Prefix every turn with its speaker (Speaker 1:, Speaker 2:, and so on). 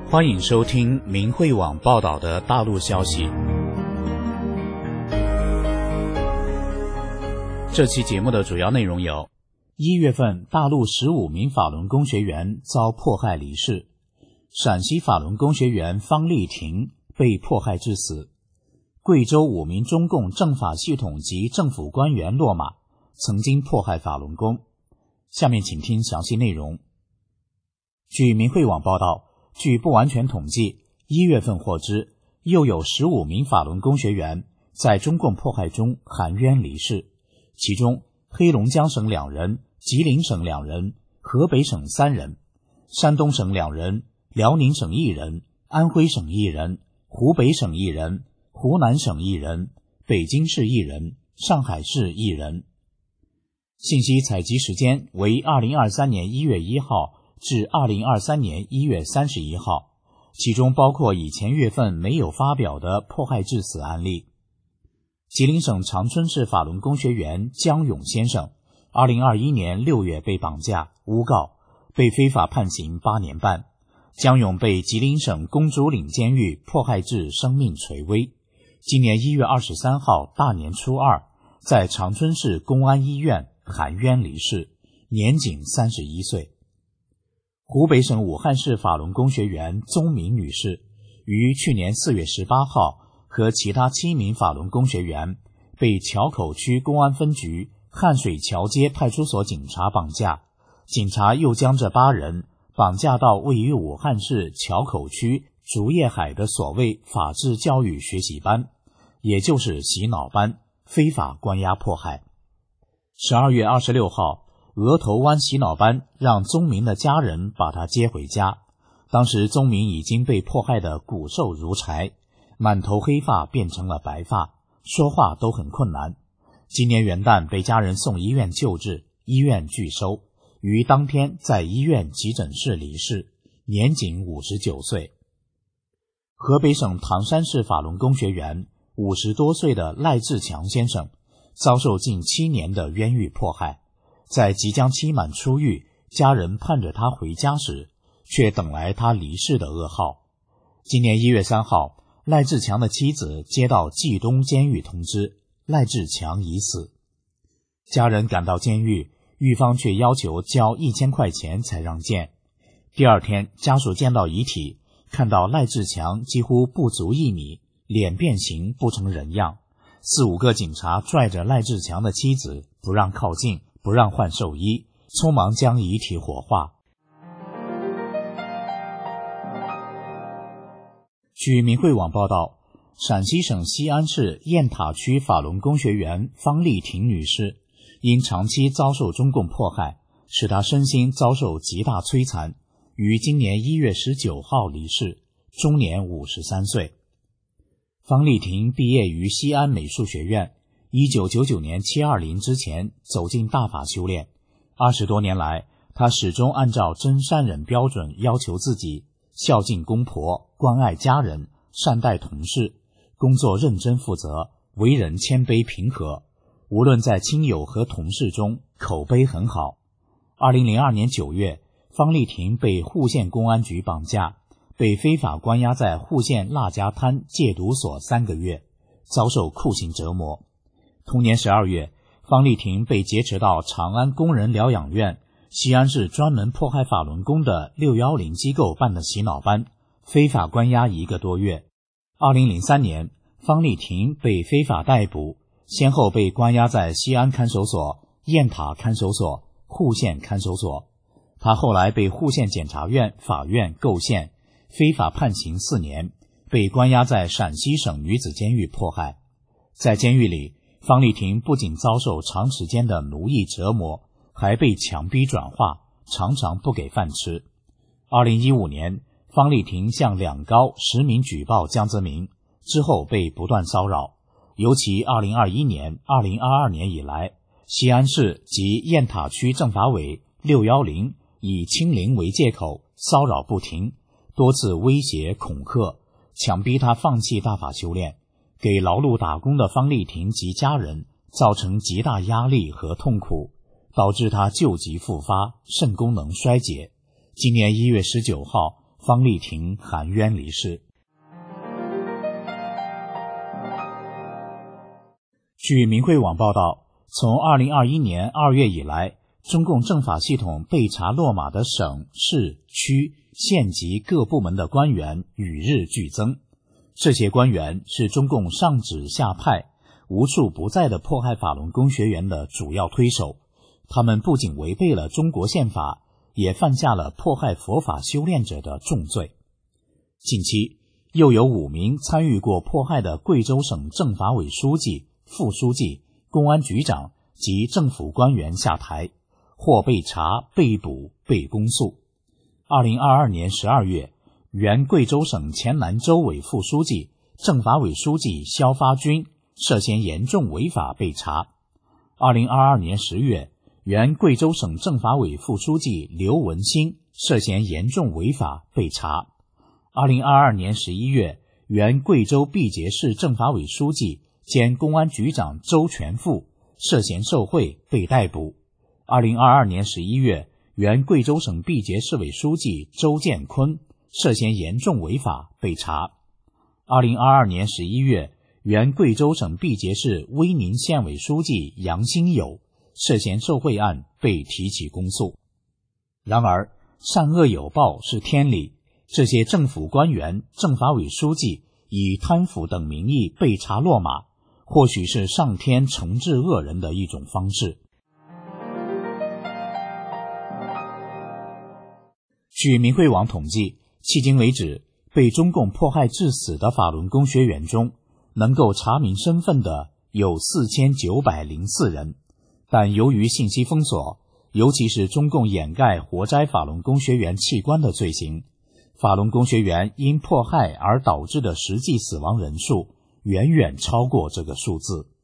Speaker 1: 欢迎收听明慧网报道的大陆消息。这期节目的主要内容有：1月份大陆15名法轮功学员遭迫害离世，陕西法轮功学员方丽婷被迫害致死，贵州5名中共政法系统及政府官员落马，曾经迫害法轮功。下面请听详细内容。据明慧网报道，据不完全统计，1月份获知又有15名法轮功学员在中共迫害中含冤离世，其中黑龙江省2人，吉林省2人，河北省3人，山东省2人，辽宁省1人，安徽省1人，湖北省1人，湖南省1人，北京市1人，上海市1人。信息采集时间为2023年1月1号至2023年1月31号，其中包括以前月份没有发表的迫害致死案例。吉林省长春市法轮功学员姜勇先生2021年6月被绑架诬告，被非法判刑8年半。姜勇被吉林省公主岭监狱迫害致生命垂危，今年1月23号大年初2在长春市公安医院含冤离世，年仅31岁。湖北省武汉市法轮功学员宗明女士于去年4月18号和其他7名法轮功学员被桥口区公安分局汉水桥街派出所警察绑架，警察又将这8人绑架到位于武汉市桥口区竹叶海的所谓法治教育学习班，也就是洗脑班，非法关押迫害。12月26号额头湾洗脑班让宗明的家人把他接回家，当时宗明已经被迫害得骨瘦如柴，满头黑发变成了白发，说话都很困难。今年元旦被家人送医院救治，医院拒收，于当天在医院急诊室离世，年仅59岁。河北省唐山市法轮功学员50多岁的赖志强先生遭受近7年的冤狱迫害，在即将期满出狱，家人盼着他回家时，却等来他离世的噩耗。今年1月3号，赖志强的妻子接到冀东监狱通知，赖志强已死。家人赶到监狱，狱方却要求交1000块钱才让见。第二天，家属见到遗体，看到赖志强几乎不足1米，脸变形不成人样，4、5个警察拽着赖志强的妻子不让靠近，不让换寿衣，匆忙将遗体火化。据明慧网报道，陕西省西安市雁塔区法轮功学员方丽婷女士因长期遭受中共迫害，使她身心遭受极大摧残，于今年1月19号离世，终年53岁。方丽婷毕业于西安美术学院，1999年720之前走进大法修炼，20多年来，她始终按照真善忍标准要求自己，孝敬公婆，关爱家人，善待同事，工作认真负责，为人谦卑平和，无论在亲友和同事中口碑很好。2002年9月，方丽婷被户县公安局绑架，被非法关押在户县腊家滩戒毒所3个月，遭受酷刑折磨。同年12月，方丽婷被劫持到长安工人疗养院，西安市专门迫害法轮功的610机构办的洗脑班，非法关押1个多月。2003年，方丽婷被非法逮捕，先后被关押在西安看守所、雁塔看守所、户县看守所。她后来被户县检察院、法院构陷，非法判刑4年，被关押在陕西省女子监狱迫害。在监狱里，方丽婷不仅遭受长时间的奴役折磨，还被强逼转化，常常不给饭吃。2015年，方丽婷向两高实名举报江泽民，之后被不断骚扰。尤其2021年、2022年以来，西安市及雁塔区政法委610以清零为借口骚扰不停，多次威胁恐吓，强逼他放弃大法修炼，给劳碌打工的方丽婷及家人造成极大压力和痛苦，导致他旧疾复发，肾功能衰竭。今年1月19号， 方丽婷含冤离世。据明慧网报道，从2021年2月以来，中共政法系统被查落马的省、市、区、县级各部门的官员与日俱增。这些官员是中共上指下派、无处不在的迫害法轮功学员的主要推手。他们不仅违背了中国宪法，也犯下了迫害佛法修炼者的重罪。近期，又有5名参与过迫害的贵州省政法委书记、副书记、公安局长及政府官员下台，或被查、被捕、被公诉。2022年12月，原贵州省黔南州委副书记、政法委书记肖发军涉嫌严重违法被查。2022年10月，原贵州省政法委副书记刘文新涉嫌严重违法被查。2022年11月，原贵州毕节市政法委书记兼公安局长周全富涉嫌受贿被逮捕。2022年11月，原贵州省毕节市委书记周建坤涉嫌严重违法被查。2022年11月，原贵州省毕节市威宁县委书记杨新友涉嫌受贿案被提起公诉。然而，善恶有报是天理，这些政府官员、政法委书记以贪腐等名义被查落马，或许是上天惩治恶人的一种方式。据明慧网统计，迄今为止，被中共迫害致死的法轮功学员中，能够查明身份的有4904人，但由于信息封锁，尤其是中共掩盖活摘法轮功学员器官的罪行，法轮功学员因迫害而导致的实际死亡人数远远超过这个数字。